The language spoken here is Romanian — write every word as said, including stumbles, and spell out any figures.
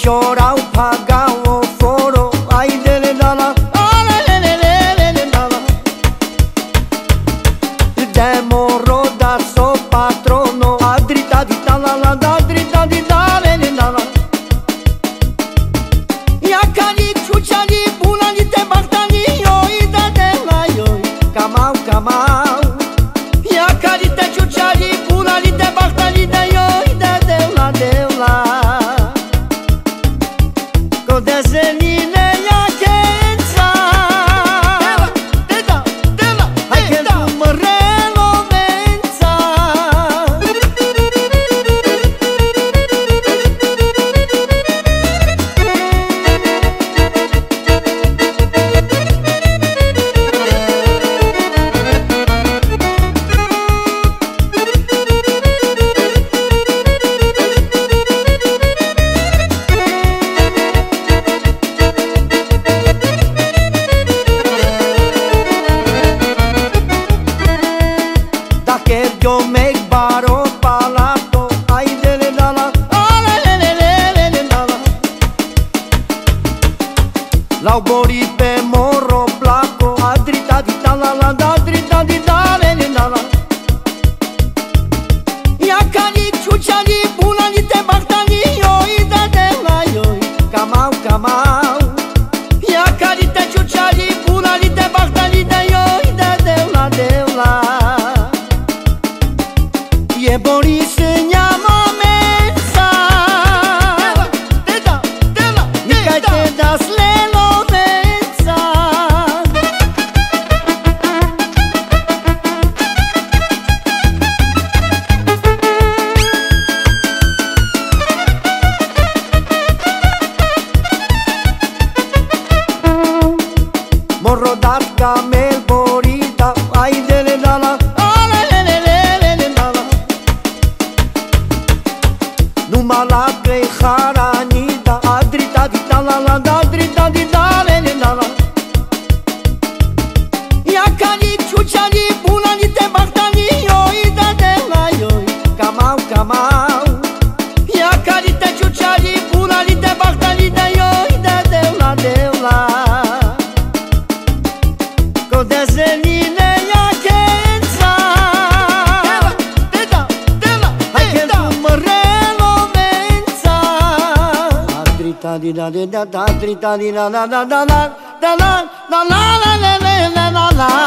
chorau, pagau o foro, ai dele dala, alelelelele dala. Demoro da so patrono, adrita di dala la da drita di dale dala. Ya kali chuchali bulali te baktani yo ida de la yo, kamau kamau. Ya kali te chuchali bulali te baktani de yo ida de la de la. Desenine ya kenza Dela, dela, hai che tu morrelo menza. Yo me baro palato, ai dele dala, alelelelele dala. Lau bori pe morro placo, adrita di dala la da drita di dale dala. Ya kali chuchali bulali te baktani yo ida de la yo, kamau kamau. Ya kali te chuchali bulali te baktani de yo ida de la de la. E bori se llama mensa. Dela, dela, mica te das lelo mensa. Morro dat camel borita, ai dele dala, numa la trei haranida, adrita di dala la da drita di dale dala. Ya kali chuchali bulali te baktani yo ida de la yo, kamau kamau. Ya kali te chuchali bulali te baktani de yo ida de la de la. Ko desenine ya kenza. Dela, dela, hai che tu morrelo menza. Adrita di da di da da, adrita di da da da da da da da da la la la la la la la.